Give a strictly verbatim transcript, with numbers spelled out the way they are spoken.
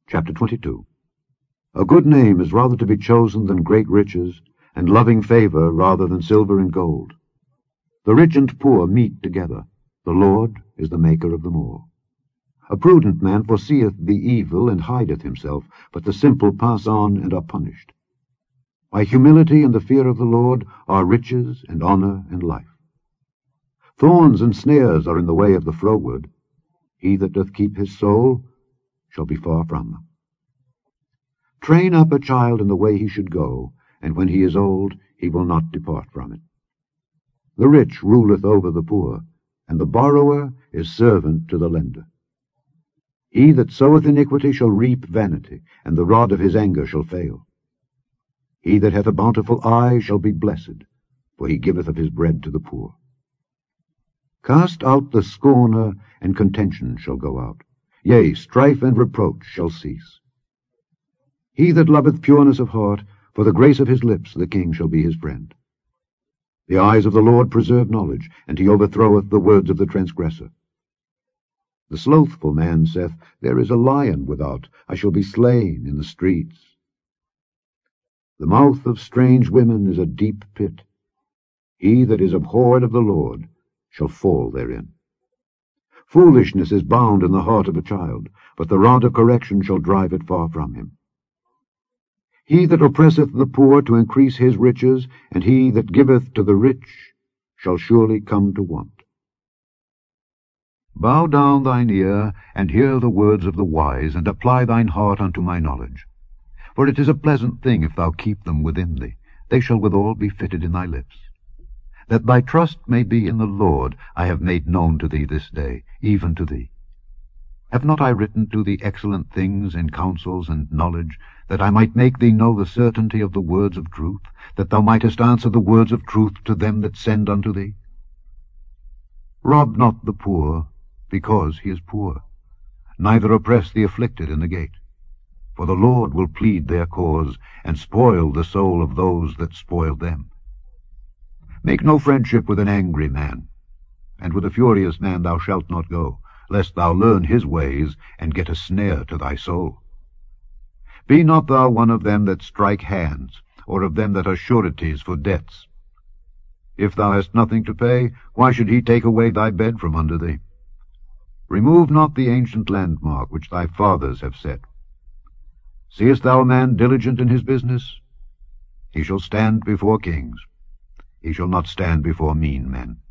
Chapter twenty-two. A good name is rather to be chosen than great riches, and loving favour rather than silver and gold. The rich and poor meet together. The Lord is the maker of them all. A prudent man foreseeth the evil and hideth himself, but the simple pass on and are punished. By humility and the fear of the Lord are riches and honour and life. Thorns and snares are in the way of the froward. He that doth keep his soul shall be far from them. Train up a child in the way he should go, and when he is old he will not depart from it. The rich ruleth over the poor, and the borrower is servant to the lender. He that soweth iniquity shall reap vanity, and the rod of his anger shall fail. He that hath a bountiful eye shall be blessed, for he giveth of his bread to the poor. Cast out the scorner, and contention shall go out. Yea, strife and reproach shall cease. He that loveth pureness of heart, for the grace of his lips the king shall be his friend. The eyes of the Lord preserve knowledge, and he overthroweth the words of the transgressor. The slothful man saith, There is a lion without, I shall be slain in the streets. The mouth of strange women is a deep pit. He that is abhorred of the Lord shall fall therein. Foolishness is bound in the heart of a child, but the rod of correction shall drive it far from him. He that oppresseth the poor to increase his riches, and he that giveth to the rich shall surely come to want. Bow down thine ear, and hear the words of the wise, and apply thine heart unto my knowledge. For it is a pleasant thing if thou keep them within thee, they shall withal be fitted in thy lips. That thy trust may be in the Lord, I have made known to thee this day, even to thee. Have not I written to thee excellent things in counsels and knowledge, that I might make thee know the certainty of the words of truth, that thou mightest answer the words of truth to them that send unto thee? Rob not the poor, because he is poor, neither oppress the afflicted in the gate. For the Lord will plead their cause, and spoil the soul of those that spoil them. Make no friendship with an angry man, and with a furious man thou shalt not go, lest thou learn his ways, and get a snare to thy soul. Be not thou one of them that strike hands, or of them that are sureties for debts. If thou hast nothing to pay, why should he take away thy bed from under thee? Remove not the ancient landmark which thy fathers have set. Seest thou a man diligent in his business? He shall stand before kings. He shall not stand before mean men.